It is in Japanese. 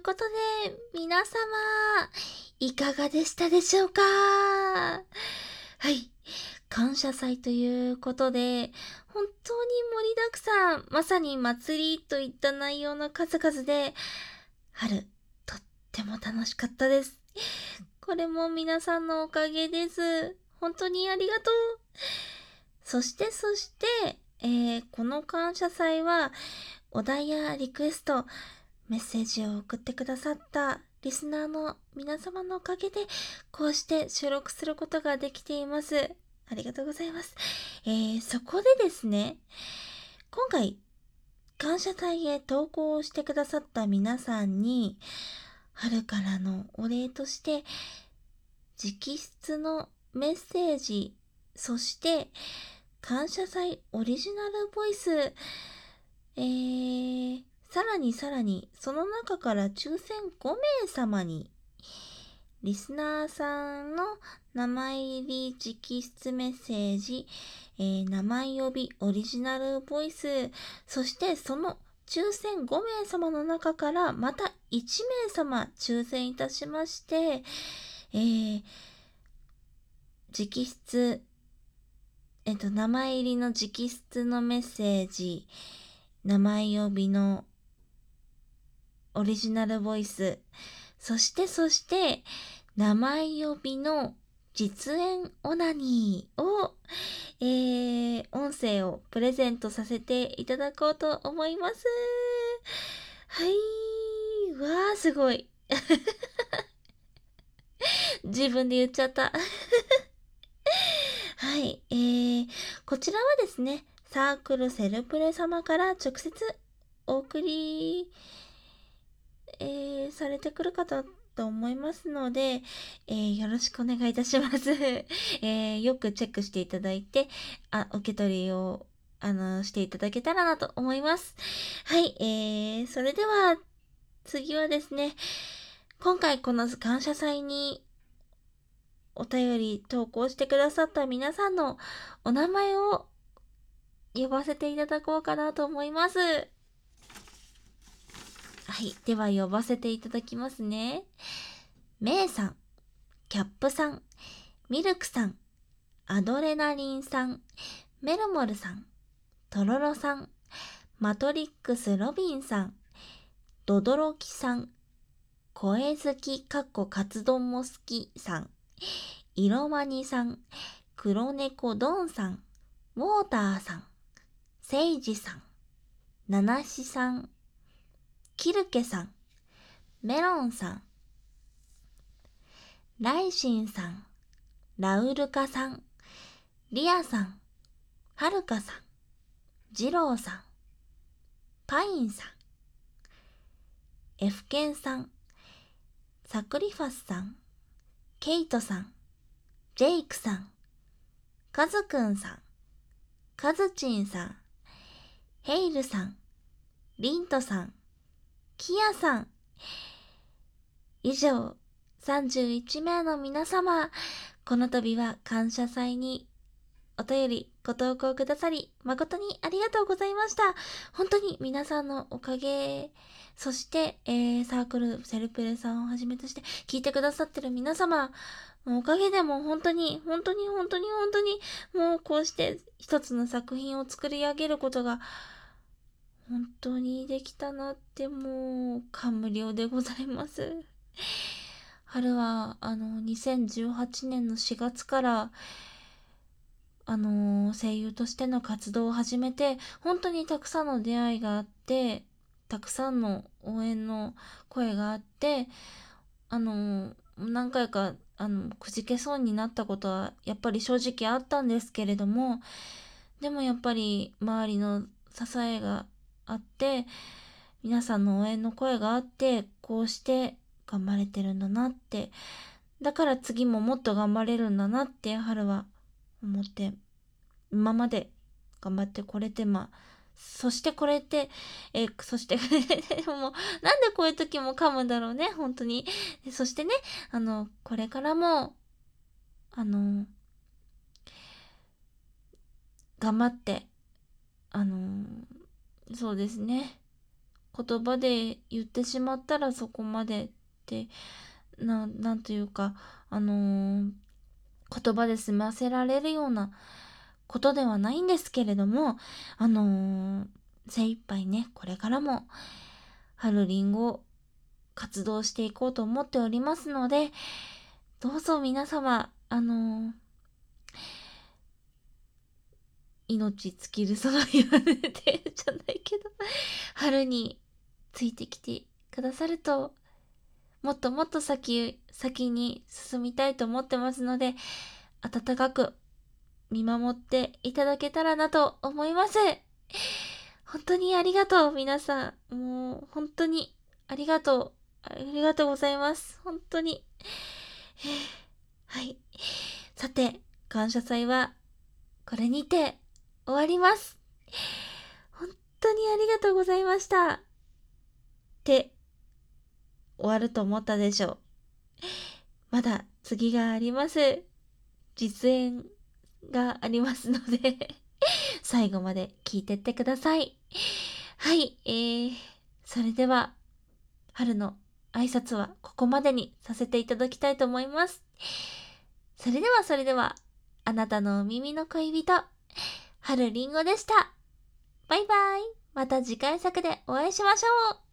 ことで、皆様、いかがでしたでしょうか？はい。感謝祭ということで、本当に盛りだくさん、まさに祭りといった内容の数々で、春、とっても楽しかったです。これも皆さんのおかげです。本当にありがとう。そして、この感謝祭は、お題やリクエスト、メッセージを送ってくださったリスナーの皆様のおかげで、こうして収録することができています。ありがとうございます。そこでですね、今回、感謝祭へ投稿をしてくださった皆さんに、春からのお礼として、直筆のメッセージ、そして、感謝祭オリジナルボイス、さらに、その中から抽選5名様に、リスナーさんの名前入り直筆メッセージ、名前呼びオリジナルボイス、そしてその抽選5名様の中からまた1名様抽選いたしまして、直筆、名前入りの直筆のメッセージ、名前呼びのオリジナルボイス、そして、名前呼びの実演オナニーを、音声をプレゼントさせていただこうと思います。はい。わー、すごい。自分で言っちゃった。はい。こちらはですね、サークルセルプレ様から直接お送り、されてくる方と思いますので、よろしくお願いいたします。よくチェックしていただいて、受け取りを、していただけたらなと思います。はい。それでは、次はですね、今回この感謝祭にお便り投稿してくださった皆さんのお名前を呼ばせていただこうかなと思います。はい。では呼ばせていただきますね。めいさん、キャップさん、ミルクさん、アドレナリンさん、メルモルさん、トロロさん、マトリックスロビンさん、ドドロキさん、声好きかっこカツ丼も好きさん、イロマニさん、黒猫ドンさん、ウォーターさん、セイジさん、ナナシさん、キルケさん、メロンさん、ライシンさん、ラウルカさん、リアさん、はるかさん、ジローさん、パインさん、エフケンさん、サクリファスさん、ケイトさん、ジェイクさん、カズくんさん、カズチンさん、ヘイルさん、リントさん、キヤさん、以上、31名の皆様、この度は感謝祭にお便りご投稿くださり、誠にありがとうございました。本当に皆さんのおかげ、そして、サークル、セルプレさんをはじめとして、聞いてくださってる皆様のおかげでもう本当に、もうこうして一つの作品を作り上げることが、本当にできたなってもう感無量でございます。春は、2018年の4月から、声優としての活動を始めて、本当にたくさんの出会いがあって、たくさんの応援の声があって、何回か、くじけそうになったことは、やっぱり正直あったんですけれども、でもやっぱり周りの支えがあって、皆さんの応援の声があって、こうして頑張れてるんだなって、だから次ももっと頑張れるんだなって、春は思って、今まで頑張ってこれて、そしてこれって、そしてもう、なんでこういう時も噛むんだろうね、本当に。そしてね、これからも、頑張って、そうですね、 言葉で言ってしまったらそこまでって、なんというか、言葉で済ませられるようなことではないんですけれども、精一杯ね、これからも、春りんご活動していこうと思っておりますので、どうぞ皆様、命尽きるその言われてじゃないけど、春についてきてくださると、もっともっと先に進みたいと思ってますので、温かく見守っていただけたらなと思います。本当にありがとう、皆さん。もう、本当にありがとう。ありがとうございます。本当に。はい。さて、感謝祭は、これにて終わります。本当にありがとうございました。って、終わると思ったでしょう。まだ次があります。実演がありますので最後まで聞いてってください。はい、それでは、春の挨拶はここまでにさせていただきたいと思います。それでは、あなたのお耳の恋人、春りんごでした。バイバイ。また次回作でお会いしましょう。